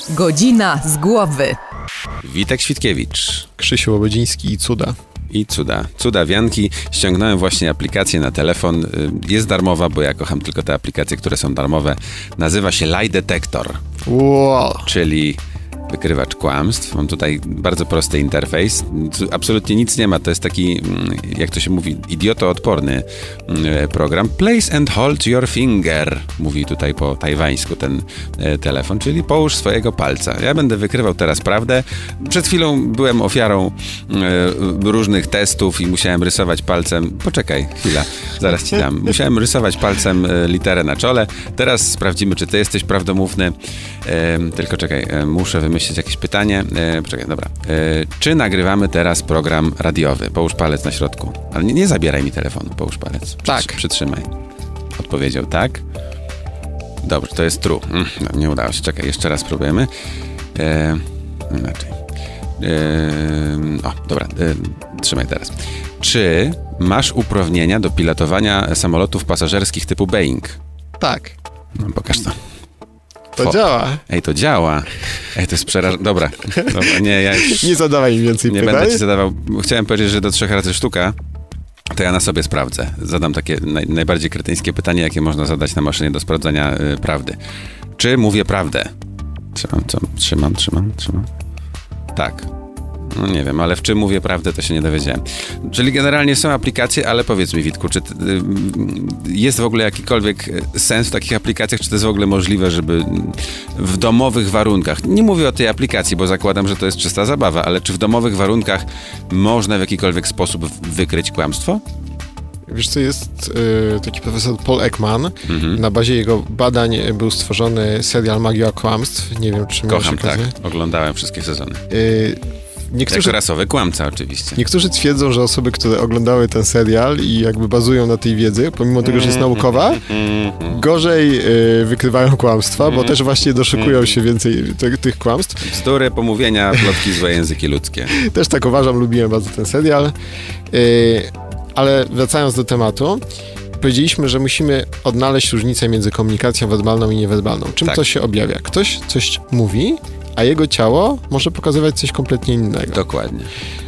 Godzina z głowy. Witek Świtkiewicz. Krzysiu Łobodziński i cuda. I cuda wianki. Ściągnąłem właśnie aplikację na telefon. Jest darmowa, bo ja kocham tylko te aplikacje, które są darmowe. Nazywa się Lie Detector. Wow. Czyli wykrywacz kłamstw. Mam tutaj bardzo prosty interfejs. Absolutnie nic nie ma. To jest taki, jak to się mówi, idiotoodporny program. Place and hold your finger. Mówi tutaj po tajwańsku ten telefon, czyli połóż swojego palca. Ja będę wykrywał teraz prawdę. Przed chwilą byłem ofiarą różnych testów i musiałem rysować palcem. Poczekaj, chwila, zaraz ci dam. Musiałem rysować palcem literę na czole. Teraz sprawdzimy, czy ty jesteś prawdomówny. Tylko czekaj, muszę wymyślić jakieś pytanie. Poczekaj, dobra. Czy nagrywamy teraz program radiowy? Połóż palec na środku. Ale nie zabieraj mi telefonu, połóż palec. Tak. Przytrzymaj. Odpowiedział tak. Dobrze, to jest true. No, nie udało się. Czekaj, jeszcze raz próbujemy. Inaczej. Dobra. Trzymaj teraz. Czy masz uprawnienia do pilotowania samolotów pasażerskich typu Boeing? Tak. No, pokaż to. To działa. Ej, to działa. Ej, to jest przerażające. Dobra, nie, ja już... Nie zadawaj mi więcej pytań. Nie będę ci zadawał. Chciałem powiedzieć, że do 3 razy sztuka, to ja na sobie sprawdzę. Zadam takie najbardziej kretyńskie pytanie, jakie można zadać na maszynie do sprawdzania prawdy. Czy mówię prawdę? Trzymam. Tak. No nie wiem, ale w czym mówię prawdę, to się nie dowiedziałem. Czyli generalnie są aplikacje, ale powiedz mi, Witku, czy jest w ogóle jakikolwiek sens w takich aplikacjach, czy to jest w ogóle możliwe, żeby w domowych warunkach, nie mówię o tej aplikacji, bo zakładam, że to jest czysta zabawa, ale czy w domowych warunkach można w jakikolwiek sposób wykryć kłamstwo? Wiesz co, jest taki profesor Paul Ekman. Na bazie jego badań był stworzony serial Magia kłamstw. Nie wiem, czy miałeś okazję. Tak. Oglądałem wszystkie sezony. Niektórzy, jako rasowy kłamca oczywiście. Niektórzy twierdzą, że osoby, które oglądały ten serial i jakby bazują na tej wiedzy, pomimo tego, że jest naukowa, gorzej wykrywają kłamstwa, bo też właśnie doszukują się więcej tych kłamstw. Bzdury, pomówienia, plotki, złe języki ludzkie. Też tak uważam, lubiłem bardzo ten serial. Ale wracając do tematu, powiedzieliśmy, że musimy odnaleźć różnicę między komunikacją werbalną i niewerbalną. Czym to się objawia? Ktoś coś mówi, a jego ciało może pokazywać coś kompletnie innego. Dokładnie.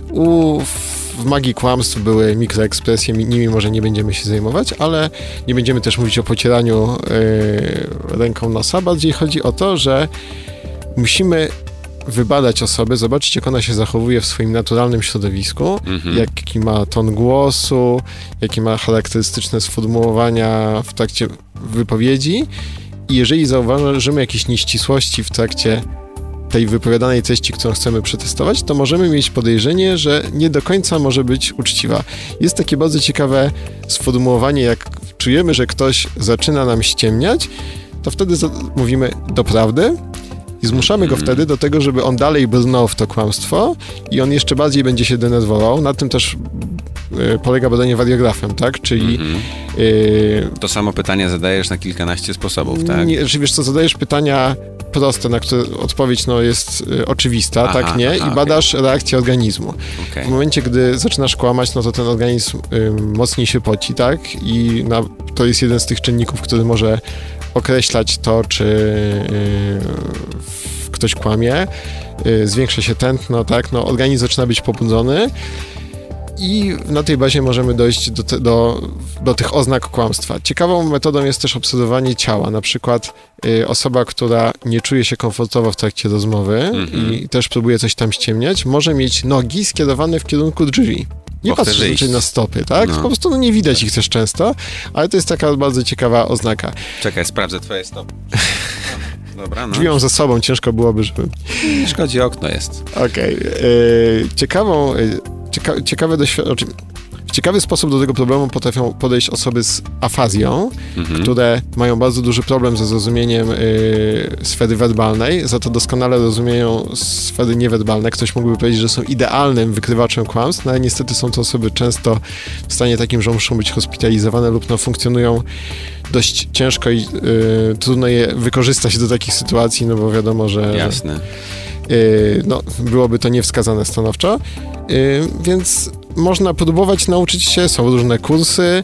W magii kłamstw były mikroekspresje, nimi może nie będziemy się zajmować, ale nie będziemy też mówić o pocieraniu ręką nosa. Bardziej chodzi o to, że musimy wybadać osobę, zobaczyć, jak ona się zachowuje w swoim naturalnym środowisku, jaki ma ton głosu, jakie ma charakterystyczne sformułowania w trakcie wypowiedzi i jeżeli zauważymy jakieś nieścisłości w trakcie tej wypowiadanej treści, którą chcemy przetestować, to możemy mieć podejrzenie, że nie do końca może być uczciwa. Jest takie bardzo ciekawe sformułowanie, jak czujemy, że ktoś zaczyna nam ściemniać, to wtedy mówimy doprawdy i zmuszamy go wtedy do tego, żeby on dalej brnął w to kłamstwo i on jeszcze bardziej będzie się denerwował. Na tym też polega badanie wariografem, tak? Czyli... To samo pytanie zadajesz na kilkanaście sposobów, tak? Nie, wiesz co, zadajesz pytania proste, na które odpowiedź jest oczywista, tak, nie? I badasz reakcję organizmu. Okay. W momencie, gdy zaczynasz kłamać, no to ten organizm mocniej się poci, tak? I to jest jeden z tych czynników, który może określać to, czy ktoś kłamie. Zwiększa się tętno, tak? No, organizm zaczyna być pobudzony. I na tej bazie możemy dojść do tych oznak kłamstwa. Ciekawą metodą jest też obserwowanie ciała. Na przykład osoba, która nie czuje się komfortowo w trakcie rozmowy i też próbuje coś tam ściemniać, może mieć nogi skierowane w kierunku drzwi. Nie patrzy raczej na stopy, tak? No. Po prostu nie widać ich też często, ale to jest taka bardzo ciekawa oznaka. Czekaj, sprawdzę twoje stopy. Dobra, no. Drzwi mam za sobą, ciężko byłoby, żeby... Nie szkodzi, okno jest. Okej. W ciekawy sposób do tego problemu potrafią podejść osoby z afazją, które mają bardzo duży problem ze zrozumieniem sfery werbalnej, za to doskonale rozumieją sfery niewerbalne. Ktoś mógłby powiedzieć, że są idealnym wykrywaczem kłamstw, no ale niestety są to osoby często w stanie takim, że muszą być hospitalizowane lub funkcjonują dość ciężko i trudno je wykorzystać do takich sytuacji, no bo wiadomo, że... Jasne. Byłoby to niewskazane stanowczo, więc można próbować nauczyć się, są różne kursy,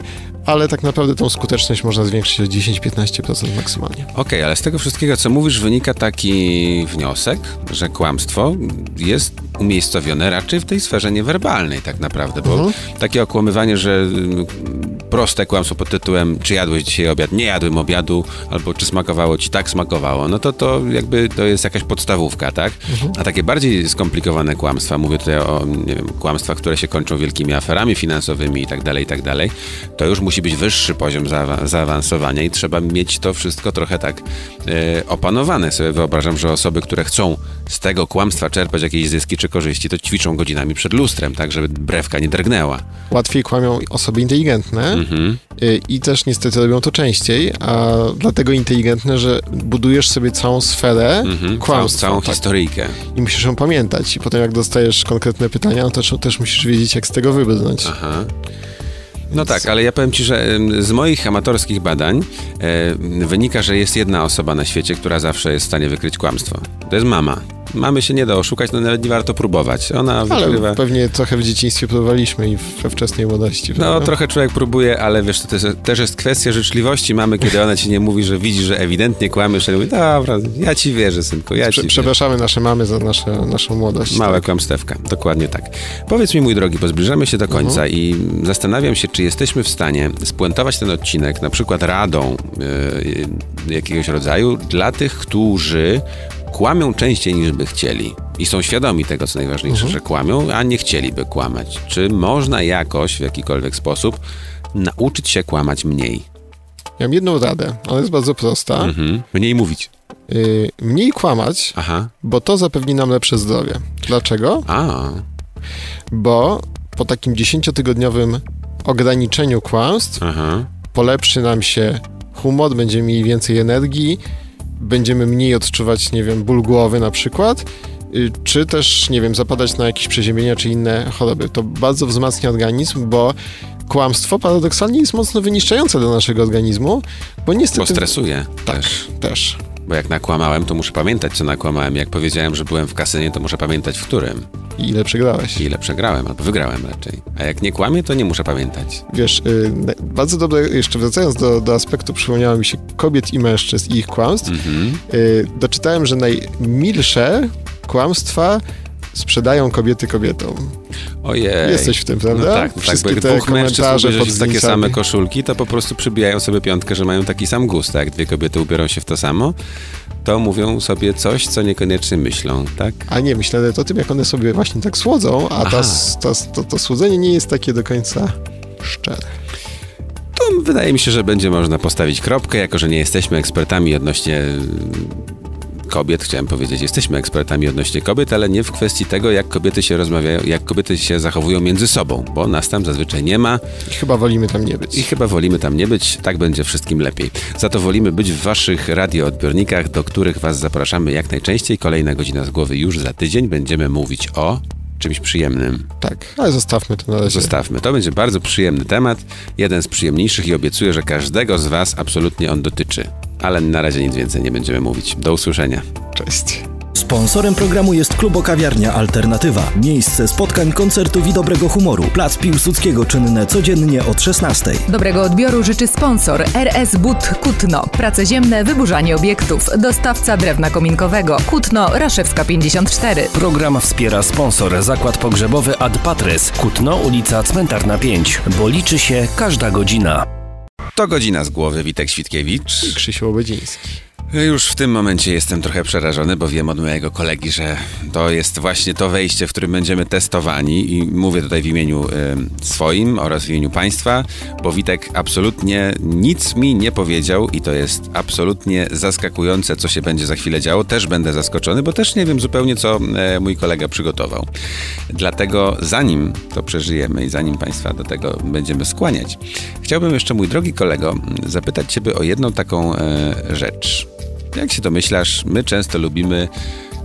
ale tak naprawdę tą skuteczność można zwiększyć o 10-15% maksymalnie. Okej, ale z tego wszystkiego, co mówisz, wynika taki wniosek, że kłamstwo jest umiejscowione raczej w tej sferze niewerbalnej tak naprawdę, bo takie okłamywanie, że proste kłamstwo pod tytułem czy jadłeś dzisiaj obiad? Nie jadłem obiadu, albo czy smakowało ci? Tak smakowało. No to jakby to jest jakaś podstawówka, tak? A takie bardziej skomplikowane kłamstwa, mówię tutaj o, nie wiem, kłamstwach, które się kończą wielkimi aferami finansowymi i tak dalej, to już musi być wyższy poziom zaawansowania i trzeba mieć to wszystko trochę tak opanowane. Sobie wyobrażam, że osoby, które chcą z tego kłamstwa czerpać jakieś zyski czy korzyści, to ćwiczą godzinami przed lustrem, tak, żeby brewka nie drgnęła. Łatwiej kłamią osoby inteligentne i też niestety robią to częściej, a dlatego inteligentne, że budujesz sobie całą sferę kłamstwa. Całą historyjkę. I musisz ją pamiętać. I potem jak dostajesz konkretne pytania, no to też musisz wiedzieć, jak z tego wybrnąć. Aha. No tak, ale ja powiem ci, że z moich amatorskich badań wynika, że jest jedna osoba na świecie, która zawsze jest w stanie wykryć kłamstwo. To jest mama. Mamy się nie da oszukać, no nawet nie warto próbować. Ona wykrywa... Ale pewnie trochę w dzieciństwie próbowaliśmy i we wczesnej młodości. No prawda? Trochę człowiek próbuje, ale wiesz, to też jest kwestia życzliwości mamy, kiedy ona ci nie mówi, że widzi, że ewidentnie kłamiesz, i mówi, dobra, ja ci wierzę, synku, Przepraszamy nasze mamy za naszą młodość. Małe kłamstewka, dokładnie tak. Powiedz mi, mój drogi, bo zbliżamy się do końca i zastanawiam się, czy jesteśmy w stanie spuentować ten odcinek na przykład radą jakiegoś rodzaju dla tych, którzy kłamią częściej niż by chcieli i są świadomi tego, co najważniejsze, że kłamią, a nie chcieliby kłamać. Czy można jakoś, w jakikolwiek sposób nauczyć się kłamać mniej? Ja mam jedną radę, ona jest bardzo prosta. Mniej mówić. Mniej kłamać, bo to zapewni nam lepsze zdrowie. Dlaczego? Bo po takim 10-tygodniowym ograniczeniu kłamstw polepszy nam się humor, będziemy mieli więcej energii, będziemy mniej odczuwać, nie wiem, ból głowy na przykład, czy też, nie wiem, zapadać na jakieś przeziębienia czy inne choroby. To bardzo wzmacnia organizm, bo kłamstwo paradoksalnie jest mocno wyniszczające dla naszego organizmu, bo niestety... Bo stresuje. Tak, też. Bo jak nakłamałem, to muszę pamiętać, co nakłamałem. Jak powiedziałem, że byłem w kasynie, to muszę pamiętać, w którym. I ile przegrałeś. I ile przegrałem, albo wygrałem raczej. A jak nie kłamię, to nie muszę pamiętać. Wiesz, bardzo dobre, jeszcze wracając do aspektu, przypomniało mi się kobiet i mężczyzn i ich kłamstw. Doczytałem, że najmilsze kłamstwa sprzedają kobiety kobietom. Ojej. Jesteś w tym, prawda? No tak, Wszystkie bo te jak dwóch mężczyzn ubierze się w takie same koszulki, to po prostu przybijają sobie piątkę, że mają taki sam gust. A jak dwie kobiety ubiorą się w to samo, to mówią sobie coś, co niekoniecznie myślą, tak? A nie, myślę o tym, jak one sobie właśnie tak słodzą, a to słodzenie nie jest takie do końca szczere. To wydaje mi się, że będzie można postawić kropkę, jako że nie jesteśmy ekspertami odnośnie kobiet, chciałem powiedzieć, jesteśmy ekspertami odnośnie kobiet, ale nie w kwestii tego, jak kobiety się rozmawiają, jak kobiety się zachowują między sobą, bo nas tam zazwyczaj nie ma. I chyba wolimy tam nie być. Tak będzie wszystkim lepiej. Za to wolimy być w waszych radioodbiornikach, do których was zapraszamy jak najczęściej. Kolejna godzina z głowy już za tydzień. Będziemy mówić o czymś przyjemnym. Tak, ale zostawmy to na razie. Zostawmy. To będzie bardzo przyjemny temat. Jeden z przyjemniejszych i obiecuję, że każdego z was absolutnie on dotyczy. Ale na razie nic więcej nie będziemy mówić. Do usłyszenia. Cześć. Sponsorem programu jest Klubo-Kawiarnia Alternatywa. Miejsce spotkań, koncertów i dobrego humoru. Plac Piłsudskiego czynne codziennie od 16. Dobrego odbioru życzy sponsor RS But Kutno. Prace ziemne, wyburzanie obiektów. Dostawca drewna kominkowego. Kutno, Raszewska 54. Program wspiera sponsor Zakład Pogrzebowy Ad Patres. Kutno, ulica Cmentarna 5. Bo liczy się każda godzina. To godzina z głowy. Witek Świtkiewicz i Krzysiu Łobodziński. Już w tym momencie jestem trochę przerażony, bo wiem od mojego kolegi, że to jest właśnie to wejście, w którym będziemy testowani i mówię tutaj w imieniu swoim oraz w imieniu państwa, bo Witek absolutnie nic mi nie powiedział i to jest absolutnie zaskakujące, co się będzie za chwilę działo. Też będę zaskoczony, bo też nie wiem zupełnie, co mój kolega przygotował. Dlatego zanim to przeżyjemy i zanim państwa do tego będziemy skłaniać, chciałbym jeszcze, mój drogi kolego, zapytać ciebie o jedną taką rzecz. Jak się domyślasz, my często lubimy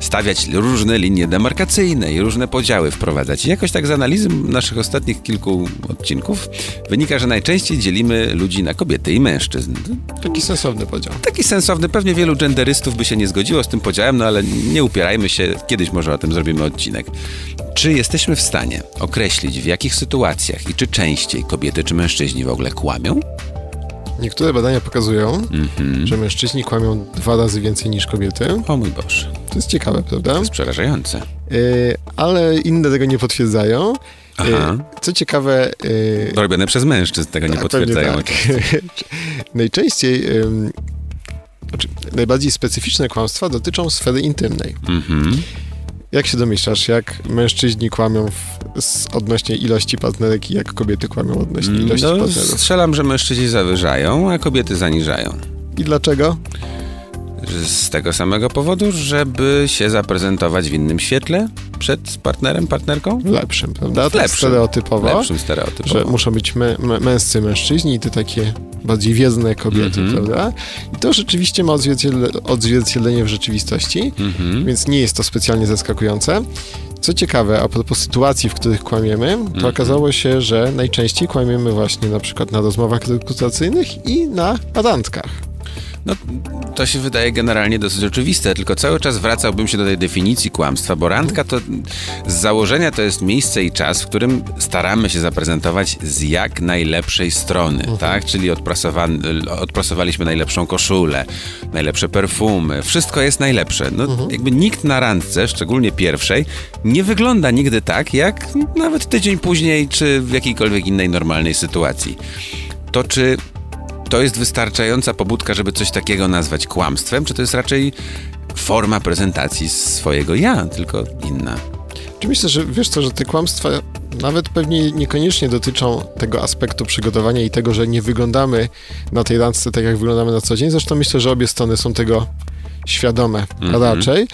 stawiać różne linie demarkacyjne i różne podziały wprowadzać. I jakoś tak z analizy naszych ostatnich kilku odcinków wynika, że najczęściej dzielimy ludzi na kobiety i mężczyzn. Taki sensowny podział. Taki sensowny. Pewnie wielu genderystów by się nie zgodziło z tym podziałem, no ale nie upierajmy się. Kiedyś może o tym zrobimy odcinek. Czy jesteśmy w stanie określić, w jakich sytuacjach i czy częściej kobiety czy mężczyźni w ogóle kłamią? Niektóre badania pokazują, że mężczyźni kłamią 2 razy więcej niż kobiety. O mój Boże. To jest ciekawe, prawda? To jest przerażające. Ale inne tego nie potwierdzają. Co ciekawe... Robione przez mężczyzn tego nie potwierdzają. Tak. Najczęściej... najbardziej specyficzne kłamstwa dotyczą sfery intymnej. Jak się domyślasz, jak mężczyźni kłamią odnośnie ilości partnerek i jak kobiety kłamią odnośnie ilości partnerów? Strzelam, że mężczyźni zawyżają, a kobiety zaniżają. I dlaczego? Z tego samego powodu, żeby się zaprezentować w innym świetle przed partnerem, partnerką? W lepszym, prawda? W lepszym. Stereotypowo. Stereotypowo. Że muszą być męscy mężczyźni i te takie bardziej wiezne kobiety, prawda? I to rzeczywiście ma odzwierciedlenie w rzeczywistości, więc nie jest to specjalnie zaskakujące. Co ciekawe, a propos sytuacji, w których kłamiemy, to okazało się, że najczęściej kłamiemy właśnie na przykład na rozmowach rekrutacyjnych i na randkach. No, to się wydaje generalnie dosyć oczywiste, tylko cały czas wracałbym się do tej definicji kłamstwa, bo randka to z założenia to jest miejsce i czas, w którym staramy się zaprezentować z jak najlepszej strony, tak? Czyli odprasowaliśmy najlepszą koszulę, najlepsze perfumy, wszystko jest najlepsze. No, jakby nikt na randce, szczególnie pierwszej, nie wygląda nigdy tak, jak nawet tydzień później, czy w jakiejkolwiek innej normalnej sytuacji. To czy to jest wystarczająca pobudka, żeby coś takiego nazwać kłamstwem, czy to jest raczej forma prezentacji swojego ja, tylko inna? Czy myślę, że wiesz co, że te kłamstwa nawet pewnie niekoniecznie dotyczą tego aspektu przygotowania i tego, że nie wyglądamy na tej randce tak, jak wyglądamy na co dzień. Zresztą myślę, że obie strony są tego świadome raczej.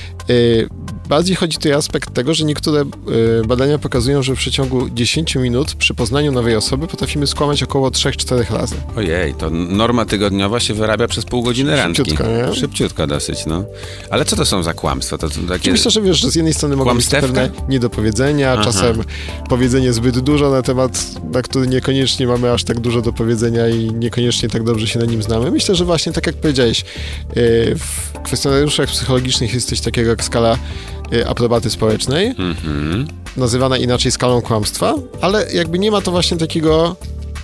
Bardziej chodzi tutaj o aspekt tego, że niektóre badania pokazują, że w przeciągu 10 minut przy poznaniu nowej osoby potrafimy skłamać około 3-4 razy. Ojej, to norma tygodniowa się wyrabia przez pół godziny randki. Szybciutko, nie? Szybciutko dosyć, no. Ale co to są za kłamstwa? To takie... Myślę, że wiesz, że z jednej strony mogą być pewne niedopowiedzenia, czasem powiedzenie zbyt dużo na temat, na który niekoniecznie mamy aż tak dużo do powiedzenia i niekoniecznie tak dobrze się na nim znamy. Myślę, że właśnie tak jak powiedziałeś, w kwestionariuszach psychologicznych jest coś takiego jak skala aprobaty społecznej, nazywana inaczej skalą kłamstwa, ale jakby nie ma to właśnie takiego,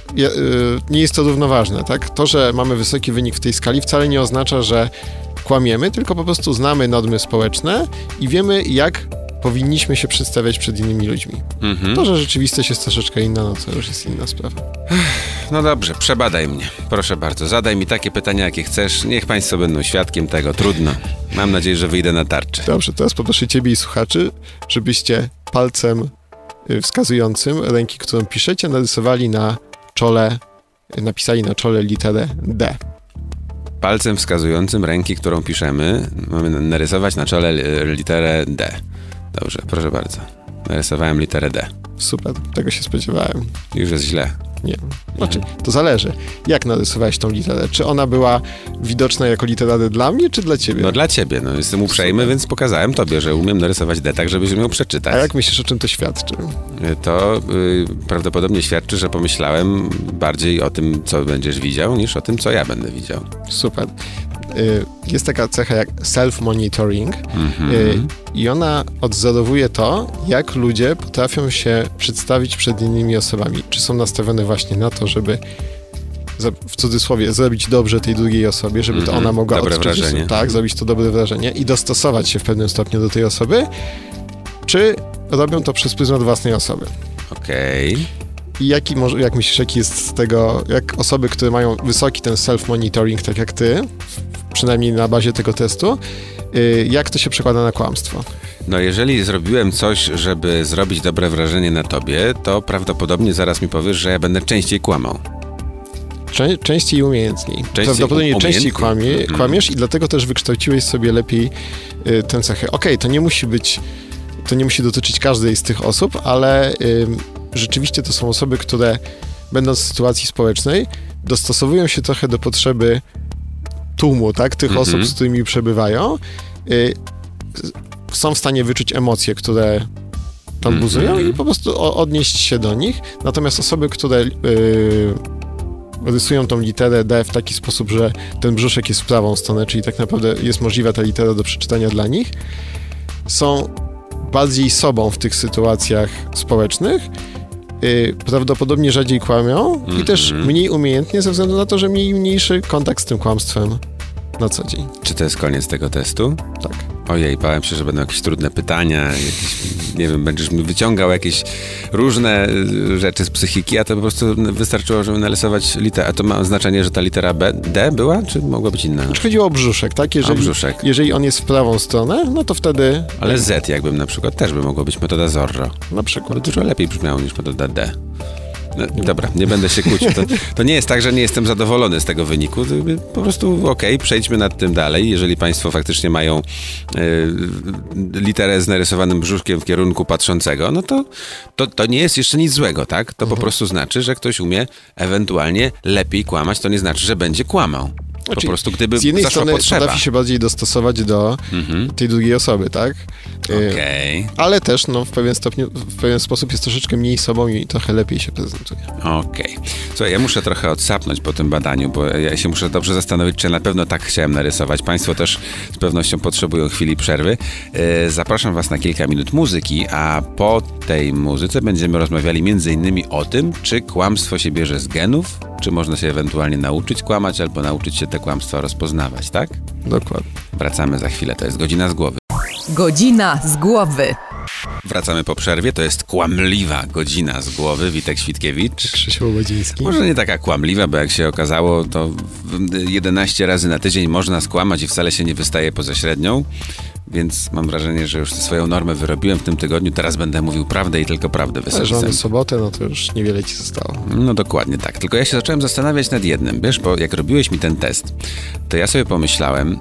nie jest to równoważne, tak? To, że mamy wysoki wynik w tej skali wcale nie oznacza, że kłamiemy, tylko po prostu znamy normy społeczne i wiemy, jak powinniśmy się przedstawiać przed innymi ludźmi. To, że rzeczywistość jest troszeczkę inna, no to już jest inna sprawa. No dobrze, przebadaj mnie. Proszę bardzo, zadaj mi takie pytania, jakie chcesz. Niech państwo będą świadkiem tego. Trudno. Mam nadzieję, że wyjdę na tarczy. Dobrze, teraz poproszę ciebie i słuchaczy, żebyście palcem wskazującym ręki, którą piszecie, narysowali na czole, napisali na czole literę D. Palcem wskazującym ręki, którą piszemy, mamy narysować na czole literę D. Dobrze, proszę bardzo. Narysowałem literę D. Super, tego się spodziewałem. Już jest źle. Nie, znaczy, to zależy. Jak narysowałeś tą literę? Czy ona była widoczna jako litera D dla mnie, czy dla ciebie? No dla ciebie, no jestem uprzejmy, więc pokazałem tobie, że umiem narysować D tak, żebyś umiał przeczytać. A jak myślisz, o czym to świadczy? To prawdopodobnie świadczy, że pomyślałem bardziej o tym, co będziesz widział, niż o tym, co ja będę widział. Super. Jest taka cecha jak self-monitoring i ona odzorowuje to, jak ludzie potrafią się przedstawić przed innymi osobami. Czy są nastawione właśnie na to, żeby w cudzysłowie zrobić dobrze tej drugiej osobie, żeby to ona mogła dobre wrażenie. Tak, zrobić to dobre wrażenie i dostosować się w pewnym stopniu do tej osoby, czy robią to przez pryzmat własnej osoby. Okej. I jak myślisz, jaki jest z tego, jak osoby, które mają wysoki ten self-monitoring, tak jak ty, przynajmniej na bazie tego testu, jak to się przekłada na kłamstwo? No jeżeli zrobiłem coś, żeby zrobić dobre wrażenie na tobie, to prawdopodobnie zaraz mi powiesz, że ja będę częściej kłamał. Częściej i umiejętniej. Prawdopodobnie częściej kłamiesz i dlatego też wykształciłeś sobie lepiej tę cechę. Okej, to nie musi dotyczyć każdej z tych osób, ale rzeczywiście to są osoby, które będąc w sytuacji społecznej, dostosowują się trochę do potrzeby tłumu, tak? Tych osób, z którymi przebywają. są w stanie wyczuć emocje, które tam buzują i po prostu odnieść się do nich. Natomiast osoby, które rysują tą literę D w taki sposób, że ten brzuszek jest w prawą stronę, czyli tak naprawdę jest możliwa ta litera do przeczytania dla nich, są bardziej sobą w tych sytuacjach społecznych, prawdopodobnie rzadziej kłamią i też mniej umiejętnie ze względu na to, że mieli mniejszy kontakt z tym kłamstwem na co dzień. Czy to jest koniec tego testu? Tak. Ojej, bałem się, że będą jakieś trudne pytania, nie wiem, będziesz mi wyciągał jakieś różne rzeczy z psychiki, a to po prostu wystarczyło, żeby narysować literę. A to ma znaczenie, że ta litera D była, czy mogła być inna? Chodziło o brzuszek, tak? Jeżeli on jest w prawą stronę, no to wtedy... Ale Z jakbym na przykład, też by mogło być metoda Zorro. Na przykład. To dużo lepiej brzmiało niż metoda D. No, dobra, nie będę się kłócił. To nie jest tak, że nie jestem zadowolony z tego wyniku. Po prostu przejdźmy nad tym dalej. Jeżeli państwo faktycznie mają literę z narysowanym brzuszkiem w kierunku patrzącego, no to nie jest jeszcze nic złego, tak? To po prostu znaczy, że ktoś umie ewentualnie lepiej kłamać. To nie znaczy, że będzie kłamał. Po prostu gdyby z jednej zaszła strony potrzeba. potrafi się bardziej dostosować do tej drugiej osoby, tak? Ale też w pewien sposób jest troszeczkę mniej sobą i trochę lepiej się prezentuje. Słuchaj, ja muszę trochę odsapnąć po tym badaniu, bo ja się muszę dobrze zastanowić, czy na pewno tak chciałem narysować. Państwo też z pewnością potrzebują chwili przerwy. Zapraszam was na kilka minut muzyki, a po tej muzyce będziemy rozmawiali m.in. o tym, czy kłamstwo się bierze z genów, czy można się ewentualnie nauczyć kłamać, albo nauczyć się te kłamstwa rozpoznawać, tak? Dokładnie. Wracamy za chwilę, to jest Godzina z Głowy. Godzina z Głowy. Wracamy po przerwie, to jest kłamliwa Godzina z Głowy. Witek Świtkiewicz. Krzysiu Łobodziński. Może nie taka kłamliwa, bo jak się okazało, to 11 razy na tydzień można skłamać i wcale się nie wystaje poza średnią. Więc mam wrażenie, że już swoją normę wyrobiłem w tym tygodniu. Teraz będę mówił prawdę i tylko prawdę. Mamy sobotę, no to już niewiele ci zostało. No dokładnie tak. Tylko ja się zacząłem zastanawiać nad jednym. Wiesz, bo jak robiłeś mi ten test, to ja sobie pomyślałem,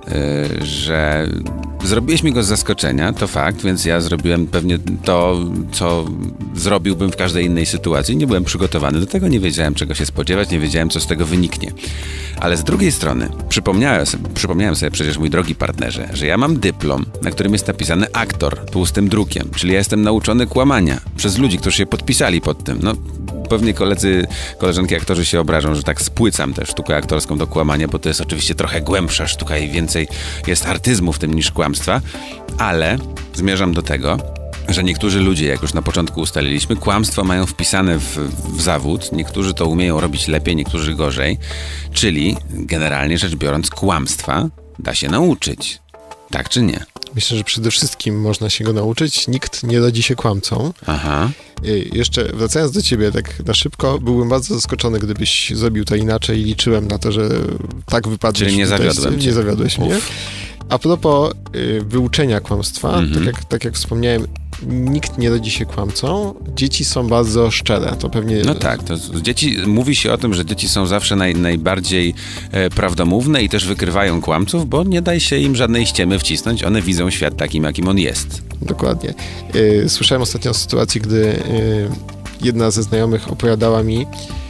że zrobiłeś mi go z zaskoczenia, to fakt, więc ja zrobiłem pewnie to, co zrobiłbym w każdej innej sytuacji. Nie byłem przygotowany do tego, nie wiedziałem, czego się spodziewać, nie wiedziałem, co z tego wyniknie. Ale z drugiej strony przypomniałem sobie przecież, mój drogi partnerze, że ja mam dyplom, na którym jest napisany aktor tłustym drukiem, czyli ja jestem nauczony kłamania przez ludzi, którzy się podpisali pod tym. No, pewnie koleżanki aktorzy się obrażą, że tak spłycam tę sztukę aktorską do kłamania, bo to jest oczywiście trochę głębsza sztuka i więcej jest artyzmu w tym niż kłamstwa, ale zmierzam do tego, że niektórzy ludzie, jak już na początku ustaliliśmy, kłamstwo mają wpisane w zawód. Niektórzy to umieją robić lepiej, niektórzy gorzej. Czyli generalnie rzecz biorąc, kłamstwa da się nauczyć. Tak czy nie? Myślę, że przede wszystkim można się go nauczyć. Nikt nie rodzi się kłamcą. Aha. Jeszcze wracając do ciebie tak na szybko, byłbym bardzo zaskoczony, gdybyś zrobił to inaczej i liczyłem na to, że tak wypadnie. Czyli nie zawiodłem cię. Nie zawiodłeś mnie. A propos wyuczenia kłamstwa, tak jak wspomniałem, nikt nie rodzi się kłamcą. Dzieci są bardzo szczere. To pewnie... No tak, mówi się o tym, że dzieci są zawsze najbardziej prawdomówne i też wykrywają kłamców, bo nie daj się im żadnej ściemy wcisnąć. One widzą świat takim, jakim on jest. Dokładnie. Słyszałem ostatnio o sytuacji, gdy jedna ze znajomych opowiadała mi,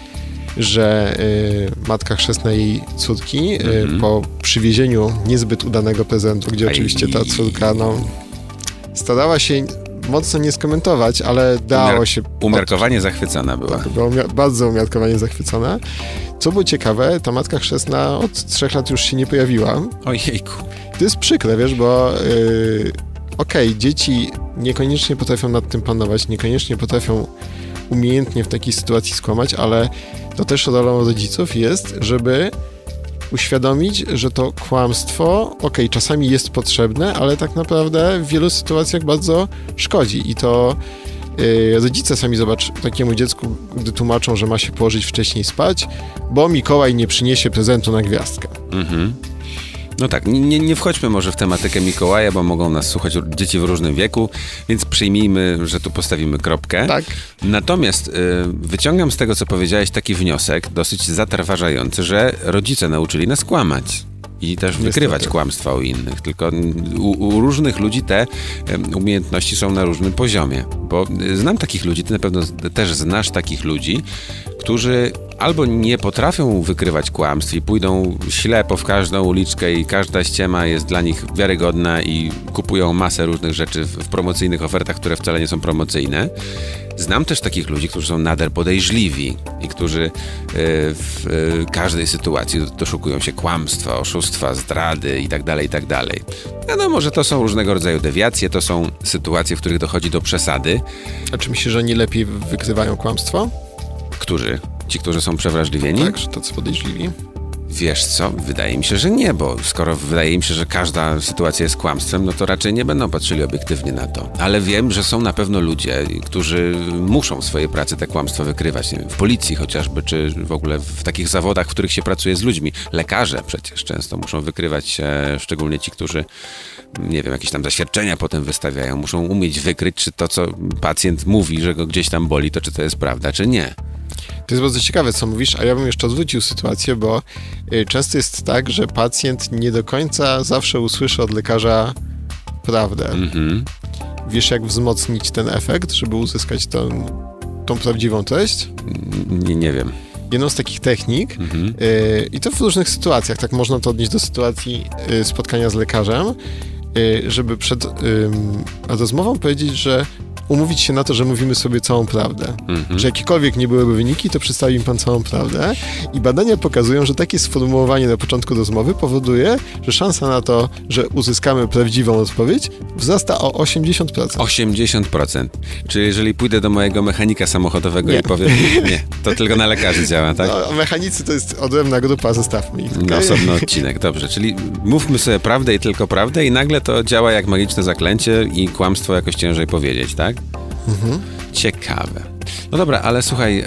że matka chrzestna jej córki po przywiezieniu niezbyt udanego prezentu, gdzie oczywiście ta córka starała się mocno nie skomentować, ale dało się... Umiarkowanie zachwycona była. Tak, była bardzo umiarkowanie zachwycona. Co było ciekawe, ta matka chrzestna od 3 lat już się nie pojawiła. Ojejku. To jest przykre, wiesz, bo dzieci niekoniecznie potrafią nad tym panować, niekoniecznie potrafią umiejętnie w takiej sytuacji skłamać, ale to też rolą rodziców jest, żeby uświadomić, że to kłamstwo, czasami jest potrzebne, ale tak naprawdę w wielu sytuacjach bardzo szkodzi. I to rodzice sami, zobacz, takiemu dziecku, gdy tłumaczą, że ma się położyć wcześniej spać, bo Mikołaj nie przyniesie prezentu na gwiazdkę. No tak, nie wchodźmy może w tematykę Mikołaja, bo mogą nas słuchać dzieci w różnym wieku, więc przyjmijmy, że tu postawimy kropkę. Tak. Natomiast wyciągam z tego, co powiedziałeś, taki wniosek dosyć zatrważający, że rodzice nauczyli nas kłamać. I też wykrywać kłamstwa u innych. Tylko u różnych ludzi te umiejętności są na różnym poziomie. Bo znam takich ludzi, ty na pewno też znasz takich ludzi, którzy albo nie potrafią wykrywać kłamstw i pójdą ślepo w każdą uliczkę i każda ściema jest dla nich wiarygodna i kupują masę różnych rzeczy w promocyjnych ofertach, które wcale nie są promocyjne. Znam też takich ludzi, którzy są nader podejrzliwi i którzy w każdej sytuacji doszukują się kłamstwa, oszustwa, zdrady itd., itd. Wiadomo, że to są różnego rodzaju dewiacje, to są sytuacje, w których dochodzi do przesady. A czy myślisz, że oni lepiej wykrywają kłamstwo? Którzy? Ci, którzy są przewrażliwieni? Tak, że tacy podejrzliwi. Wiesz co? Wydaje mi się, że nie, bo skoro wydaje mi się, że każda sytuacja jest kłamstwem, no to raczej nie będą patrzyli obiektywnie na to. Ale wiem, że są na pewno ludzie, którzy muszą w swojej pracy te kłamstwa wykrywać. Nie wiem, w policji chociażby, czy w ogóle w takich zawodach, w których się pracuje z ludźmi. Lekarze przecież często muszą wykrywać, szczególnie ci, którzy, nie wiem, jakieś tam zaświadczenia potem wystawiają. Muszą umieć wykryć, czy to, co pacjent mówi, że go gdzieś tam boli, to czy to jest prawda, czy nie. To jest bardzo ciekawe, co mówisz, a ja bym jeszcze odwrócił sytuację, bo często jest tak, że pacjent nie do końca zawsze usłyszy od lekarza prawdę. Wiesz, jak wzmocnić ten efekt, żeby uzyskać tą prawdziwą treść? Nie wiem. Jedną z takich technik, i to w różnych sytuacjach, tak można to odnieść do sytuacji spotkania z lekarzem, żeby przed rozmową powiedzieć, że umówić się na to, że mówimy sobie całą prawdę. Że jakiekolwiek nie byłyby wyniki, to przedstawi im pan całą prawdę. I badania pokazują, że takie sformułowanie na początku rozmowy powoduje, że szansa na to, że uzyskamy prawdziwą odpowiedź, wzrasta o 80%. 80%. Czy jeżeli pójdę do mojego mechanika samochodowego i powiem, nie, to tylko na lekarzy działa, tak? No, mechanicy to jest odrębna grupa, zostawmy ich. Okay? Osobny odcinek, dobrze. Czyli mówmy sobie prawdę i tylko prawdę i nagle to działa jak magiczne zaklęcie i kłamstwo jakoś ciężej powiedzieć, tak? Ciekawe. No dobra, ale słuchaj,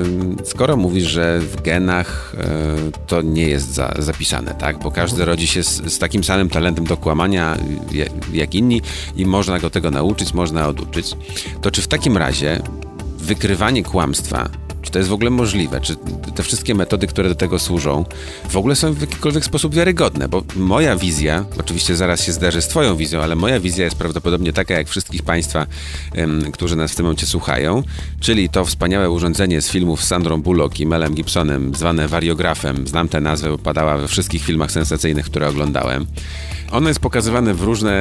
skoro mówisz, że w genach to nie jest zapisane, tak? Bo każdy rodzi się z takim samym talentem do kłamania jak inni i można go tego nauczyć, można oduczyć. To czy w takim razie wykrywanie kłamstwa, czy to jest w ogóle możliwe? Czy te wszystkie metody, które do tego służą, w ogóle są w jakikolwiek sposób wiarygodne? Bo moja wizja, oczywiście zaraz się zderzy z twoją wizją, ale moja wizja jest prawdopodobnie taka jak wszystkich państwa, którzy nas w tym momencie słuchają, czyli to wspaniałe urządzenie z filmów z Sandrą Bullock i Melem Gibsonem, zwane wariografem. Znam tę nazwę, bo padała we wszystkich filmach sensacyjnych, które oglądałem. Ono jest pokazywane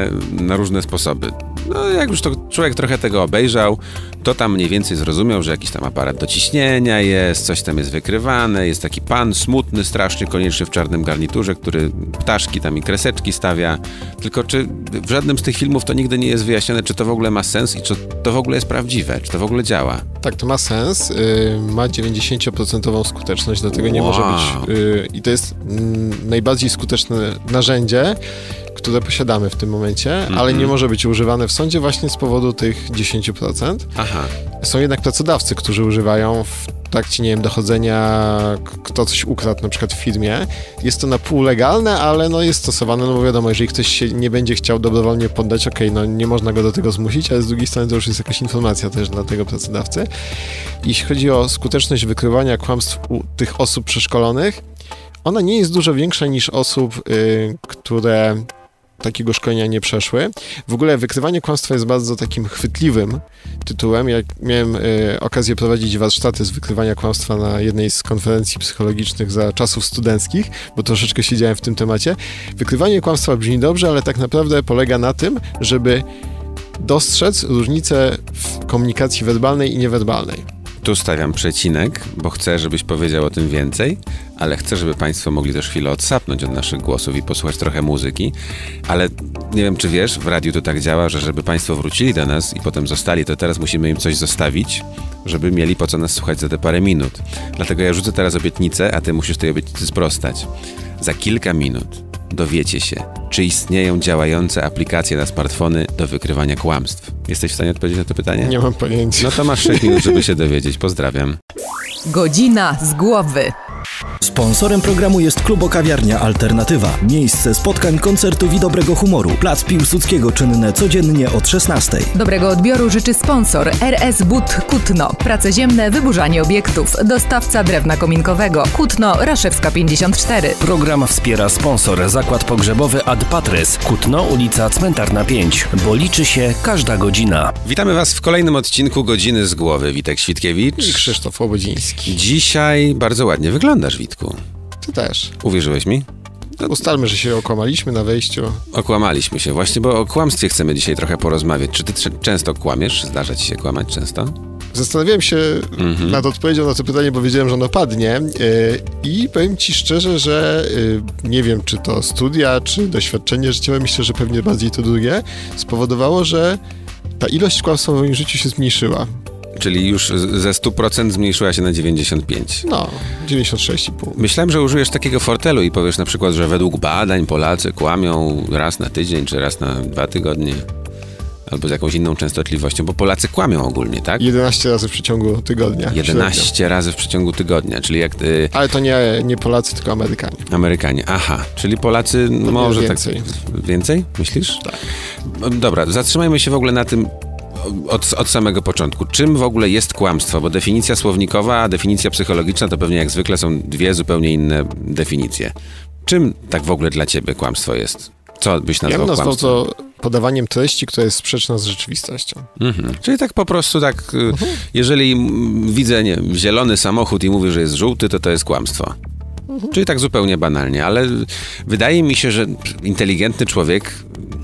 na różne sposoby. No, jak już to człowiek trochę tego obejrzał, to tam mniej więcej zrozumiał, że jakiś tam aparat do ciśnienia jest, coś tam jest wykrywane, jest taki pan smutny, strasznie, koniecznie w czarnym garniturze, który ptaszki tam i kreseczki stawia. Tylko czy w żadnym z tych filmów to nigdy nie jest wyjaśnione, czy to w ogóle ma sens i czy to w ogóle jest prawdziwe, czy to w ogóle działa? Tak, to ma sens. Ma 90% skuteczność, dlatego nie może być... I to jest najbardziej skuteczne narzędzie, które posiadamy w tym momencie, ale nie może być używane w sądzie właśnie z powodu tych 10%. Aha. Są jednak pracodawcy, którzy używają w trakcie, nie wiem, dochodzenia, kto coś ukradł na przykład w firmie. Jest to na pół legalne, ale no jest stosowane, no bo wiadomo, jeżeli ktoś się nie będzie chciał dobrowolnie poddać, no nie można go do tego zmusić, ale z drugiej strony to już jest jakaś informacja też dla tego pracodawcy. Jeśli chodzi o skuteczność wykrywania kłamstw u tych osób przeszkolonych, ona nie jest dużo większa niż osób, które takiego szkolenia nie przeszły. W ogóle wykrywanie kłamstwa jest bardzo takim chwytliwym tytułem. Ja miałem okazję prowadzić warsztaty z wykrywania kłamstwa na jednej z konferencji psychologicznych za czasów studenckich, bo troszeczkę siedziałem w tym temacie. Wykrywanie kłamstwa brzmi dobrze, ale tak naprawdę polega na tym, żeby dostrzec różnicę w komunikacji werbalnej i niewerbalnej. Tu stawiam przecinek, bo chcę, żebyś powiedział o tym więcej, ale chcę, żeby Państwo mogli też chwilę odsapnąć od naszych głosów i posłuchać trochę muzyki, ale nie wiem, czy wiesz, w radiu to tak działa, że żeby Państwo wrócili do nas i potem zostali, to teraz musimy im coś zostawić, żeby mieli po co nas słuchać za te parę minut. Dlatego ja rzucę teraz obietnicę, a Ty musisz tej obietnicy sprostać. Za kilka minut dowiecie się, czy istnieją działające aplikacje na smartfony do wykrywania kłamstw. Jesteś w stanie odpowiedzieć na to pytanie? Nie mam pojęcia. No to masz 6 minut, żeby się dowiedzieć. Pozdrawiam. Godzina z głowy. Sponsorem programu jest Klub Kawiarnia Alternatywa. Miejsce spotkań, koncertów i dobrego humoru. Plac Piłsudskiego czynne codziennie od 16. Dobrego odbioru życzy sponsor RS But Kutno. Prace ziemne, wyburzanie obiektów. Dostawca drewna kominkowego. Kutno, Raszewska 54. Program wspiera sponsor Zakład Pogrzebowy Ad Patres. Kutno, ulica Cmentarna 5. Bo liczy się każda godzina. Witamy Was w kolejnym odcinku Godziny z Głowy. Witek Świtkiewicz I Krzysztof Łobodziński. Dzisiaj bardzo ładnie wyglądasz, Witku. Ty też. Uwierzyłeś mi? Ustalmy, że się okłamaliśmy na wejściu. Okłamaliśmy się właśnie, bo o kłamstwie chcemy dzisiaj trochę porozmawiać. Czy ty często kłamiesz? Zdarza ci się kłamać często? Zastanawiałem się nad odpowiedzią na to pytanie, bo wiedziałem, że ono padnie i powiem ci szczerze, że nie wiem, czy to studia, czy doświadczenie życiowe, myślę, że pewnie bardziej to drugie, spowodowało, że ta ilość kłamstwa w moim życiu się zmniejszyła. Czyli już ze 100% zmniejszyła się na 95%. No, 96,5. Myślałem, że użyjesz takiego fortelu i powiesz na przykład, że według badań Polacy kłamią raz na tydzień, czy raz na 2 tygodnie. Albo z jakąś inną częstotliwością, bo Polacy kłamią ogólnie, tak? 11 razy w przeciągu tygodnia. 11 razy w przeciągu tygodnia, czyli jak... Ale to nie Polacy, tylko Amerykanie. Amerykanie, aha, czyli Polacy może więcej. Tak... Więcej? Myślisz? Tak. Dobra, zatrzymajmy się w ogóle na tym od samego początku. Czym w ogóle jest kłamstwo? Bo definicja słownikowa, a definicja psychologiczna to pewnie jak zwykle są dwie zupełnie inne definicje. Czym tak w ogóle dla ciebie kłamstwo jest? Co byś nazwał kłamstwem? Ja bym nazwał to podawaniem treści, która jest sprzeczna z rzeczywistością. Czyli tak po prostu tak, jeżeli widzę zielony samochód i mówię, że jest żółty, to jest kłamstwo. Czyli tak zupełnie banalnie, ale wydaje mi się, że inteligentny człowiek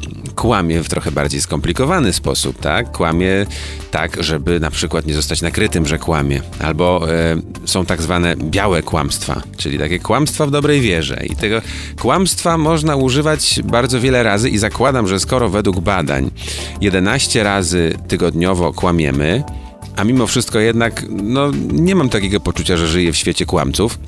kłamie w trochę bardziej skomplikowany sposób, tak? Kłamie tak, żeby na przykład nie zostać nakrytym, że kłamie. Albo są tak zwane białe kłamstwa, czyli takie kłamstwa w dobrej wierze. I tego kłamstwa można używać bardzo wiele razy i zakładam, że skoro według badań 11 razy tygodniowo kłamiemy, a mimo wszystko jednak nie mam takiego poczucia, że żyję w świecie kłamców,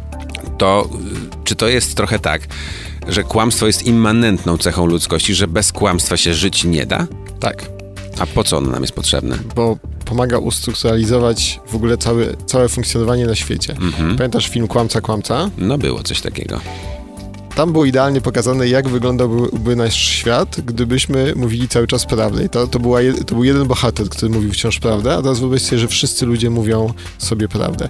to czy to jest trochę tak, że kłamstwo jest immanentną cechą ludzkości, że bez kłamstwa się żyć nie da? Tak. A po co ono nam jest potrzebne? Bo pomaga ustrukturalizować w ogóle całe funkcjonowanie na świecie. Pamiętasz film Kłamca? No było coś takiego. Tam było idealnie pokazane, jak wyglądałby nasz świat, gdybyśmy mówili cały czas prawdę. I to był jeden bohater, który mówił wciąż prawdę, a teraz wyobraź sobie, że wszyscy ludzie mówią sobie prawdę.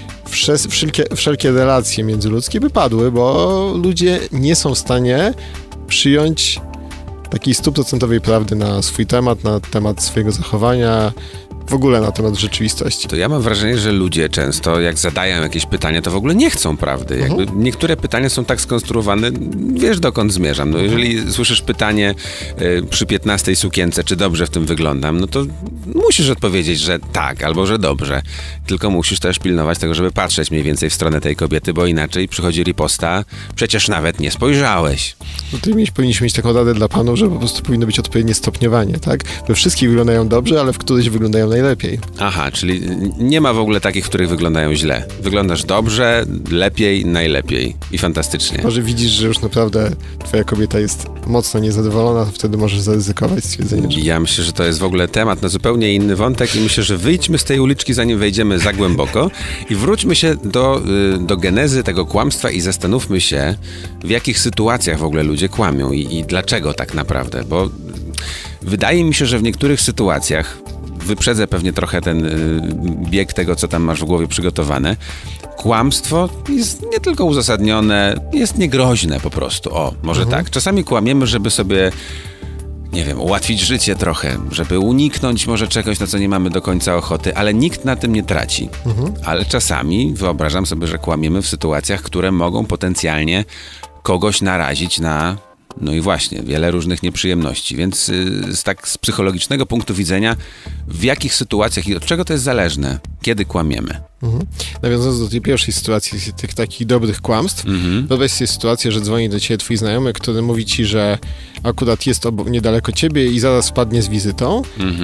Wszelkie relacje międzyludzkie by padły, bo ludzie nie są w stanie przyjąć takiej 100% prawdy na swój temat, na temat swojego zachowania, w ogóle na temat rzeczywistości. To ja mam wrażenie, że ludzie często, jak zadają jakieś pytania, to w ogóle nie chcą prawdy. Jakby niektóre pytania są tak skonstruowane, wiesz dokąd zmierzam. Jeżeli słyszysz pytanie przy 15 sukience, czy dobrze w tym wyglądam, no to musisz odpowiedzieć, że tak, albo że dobrze. Tylko musisz też pilnować tego, żeby patrzeć mniej więcej w stronę tej kobiety, bo inaczej przychodzi riposta, przecież nawet nie spojrzałeś. No to powinniśmy mieć taką radę dla panów, że po prostu powinno być odpowiednie stopniowanie, tak? We wszystkich wyglądają dobrze, ale w których wyglądają najlepiej. Aha, czyli nie ma w ogóle takich, w których wyglądają źle. Wyglądasz dobrze, lepiej, najlepiej i fantastycznie. Może widzisz, że już naprawdę twoja kobieta jest mocno niezadowolona, to wtedy możesz zaryzykować stwierdzenie, że... Ja myślę, że to jest w ogóle temat na zupełnie inny wątek i myślę, że wyjdźmy z tej uliczki, zanim wejdziemy za głęboko i wróćmy się do genezy tego kłamstwa i zastanówmy się, w jakich sytuacjach w ogóle ludzie kłamią i dlaczego tak naprawdę, bo wydaje mi się, że w niektórych sytuacjach, wyprzedzę pewnie trochę ten bieg tego, co tam masz w głowie przygotowane, kłamstwo jest nie tylko uzasadnione, jest niegroźne po prostu. Może tak. Czasami kłamiemy, żeby sobie, nie wiem, ułatwić życie trochę, żeby uniknąć może czegoś, na co nie mamy do końca ochoty, ale nikt na tym nie traci. Ale czasami wyobrażam sobie, że kłamiemy w sytuacjach, które mogą potencjalnie kogoś narazić na, no i właśnie, wiele różnych nieprzyjemności. Więc z psychologicznego punktu widzenia, w jakich sytuacjach i od czego to jest zależne? Kiedy kłamiemy? Nawiązując do tej pierwszej sytuacji, tych takich dobrych kłamstw, wyobraź sobie sytuację, że dzwoni do ciebie twój znajomy, który mówi ci, że akurat jest niedaleko ciebie i zaraz wpadnie z wizytą.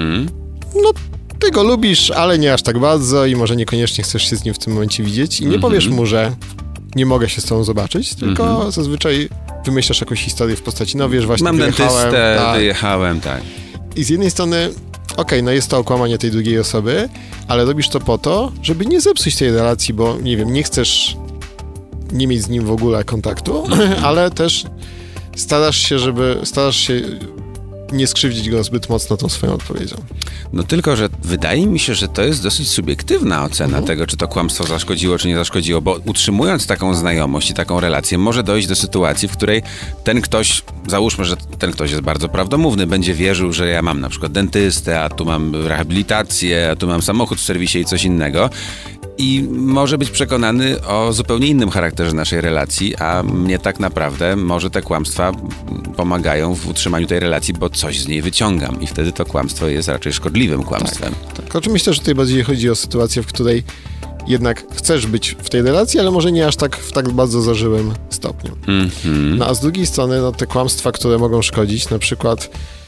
No, ty go lubisz, ale nie aż tak bardzo i może niekoniecznie chcesz się z nim w tym momencie widzieć i nie powiesz mu, że nie mogę się z tobą zobaczyć, tylko zazwyczaj wymyślasz jakąś historię w postaci, no wiesz, właśnie mam dentystę, tak. wyjechałem, tak. I z jednej strony, no jest to okłamanie tej drugiej osoby, ale robisz to po to, żeby nie zepsuć tej relacji, bo nie wiem, nie chcesz nie mieć z nim w ogóle kontaktu, ale też starasz się nie skrzywdzić go zbyt mocno tą swoją odpowiedzią. No tylko, że wydaje mi się, że to jest dosyć subiektywna ocena tego, czy to kłamstwo zaszkodziło, czy nie zaszkodziło, bo utrzymując taką znajomość i taką relację, może dojść do sytuacji, w której ten ktoś, załóżmy, że ten ktoś jest bardzo prawdomówny, będzie wierzył, że ja mam na przykład dentystę, a tu mam rehabilitację, a tu mam samochód w serwisie i coś innego. I może być przekonany o zupełnie innym charakterze naszej relacji, a mnie tak naprawdę może te kłamstwa pomagają w utrzymaniu tej relacji, bo coś z niej wyciągam i wtedy to kłamstwo jest raczej szkodliwym kłamstwem. Tak. Oczywiście myślę, że tutaj bardziej chodzi o sytuację, w której jednak chcesz być w tej relacji, ale może nie aż tak w tak bardzo zażyłym stopniu. No a z drugiej strony te kłamstwa, które mogą szkodzić, na przykład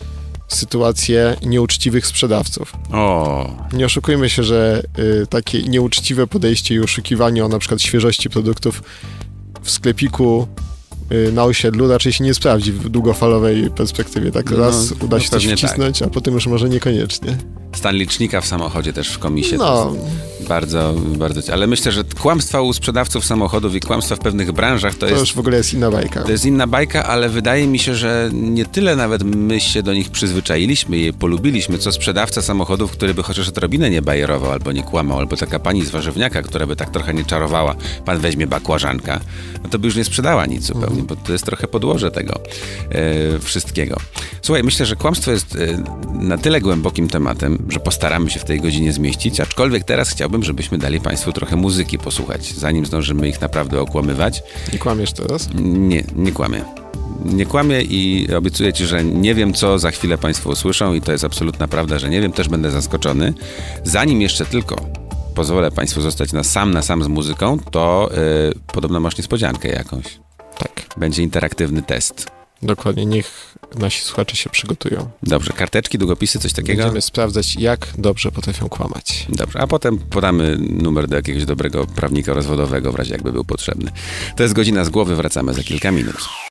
sytuacje nieuczciwych sprzedawców. Nie oszukujmy się, że takie nieuczciwe podejście i oszukiwanie o na przykład świeżości produktów w sklepiku na osiedlu raczej się nie sprawdzi w długofalowej perspektywie. Tak raz uda się coś wcisnąć, a potem już może niekoniecznie. Stan licznika w samochodzie też w komisie. Bardzo, bardzo. Ale myślę, że kłamstwa u sprzedawców samochodów i kłamstwa w pewnych branżach to już w ogóle jest inna bajka. To jest inna bajka, ale wydaje mi się, że nie tyle nawet my się do nich przyzwyczailiśmy i je polubiliśmy, co sprzedawca samochodów, który by chociaż odrobinę nie bajerował albo nie kłamał, albo taka pani z warzywniaka, która by tak trochę nie czarowała. Pan weźmie bakłażanka, no to by już nie sprzedała nic zupełnie, bo to jest trochę podłoże tego wszystkiego. Słuchaj, myślę, że kłamstwo jest na tyle głębokim tematem, że postaramy się w tej godzinie zmieścić, aczkolwiek teraz chciałbym, żebyśmy dali Państwu trochę muzyki posłuchać, zanim zdążymy ich naprawdę okłamywać. Nie kłamiesz teraz? Nie kłamię. Nie kłamię i obiecuję Ci, że nie wiem, co za chwilę Państwo usłyszą i to jest absolutna prawda, że nie wiem, też będę zaskoczony. Zanim jeszcze tylko pozwolę Państwu zostać na sam z muzyką, to podobno masz niespodziankę jakąś. Tak. Będzie interaktywny test. Dokładnie, niech nasi słuchacze się przygotują. Dobrze, karteczki, długopisy, coś takiego? Będziemy sprawdzać, jak dobrze potrafią kłamać. Dobrze, a potem podamy numer do jakiegoś dobrego prawnika rozwodowego, w razie jakby był potrzebny. To jest Godzina z Głowy, wracamy za kilka minut.